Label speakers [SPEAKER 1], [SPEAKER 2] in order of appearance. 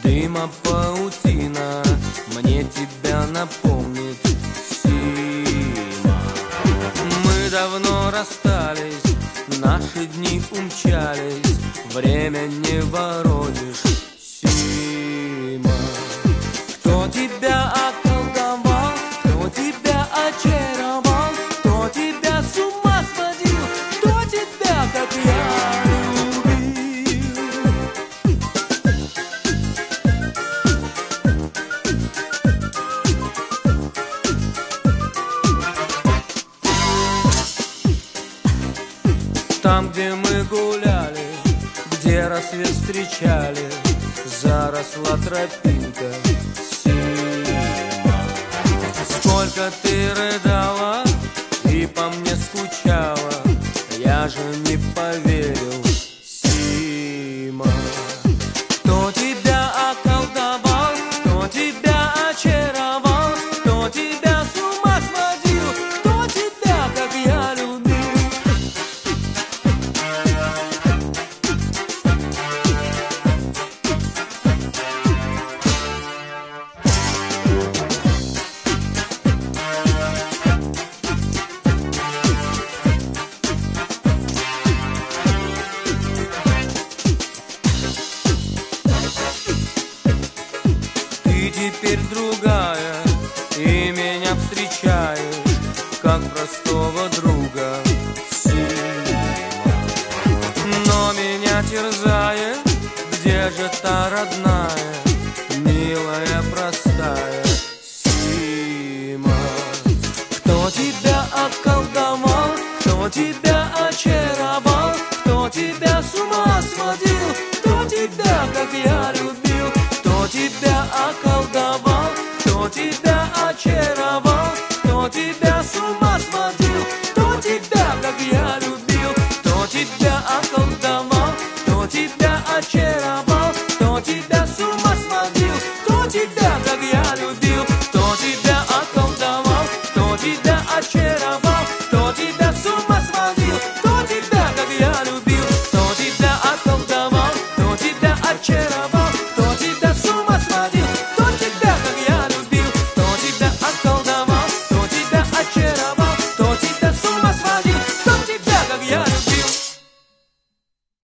[SPEAKER 1] Дыма паутина мне тебя напомнит, Сима. Мы давно расстались, наши дни умчались, время не воротишь, Сима. Кто тебя околдовал, кто тебя очаровал, кто тебя с ума сводил, кто тебя, как я, любил? Там, где мы гуляли, где рассвет встречали, заросла тропинка, Сима. Сколько ты рыдала и по мне скучала, я же не поверил, Сима. Кто тебя околдовал, кто тебя очаровал, кто тебя с ума сводил, кто тебя, как я, любил? Ты теперь другая, и меня встречаешь как простого друга, Сима. Но меня терзает, где же та родная?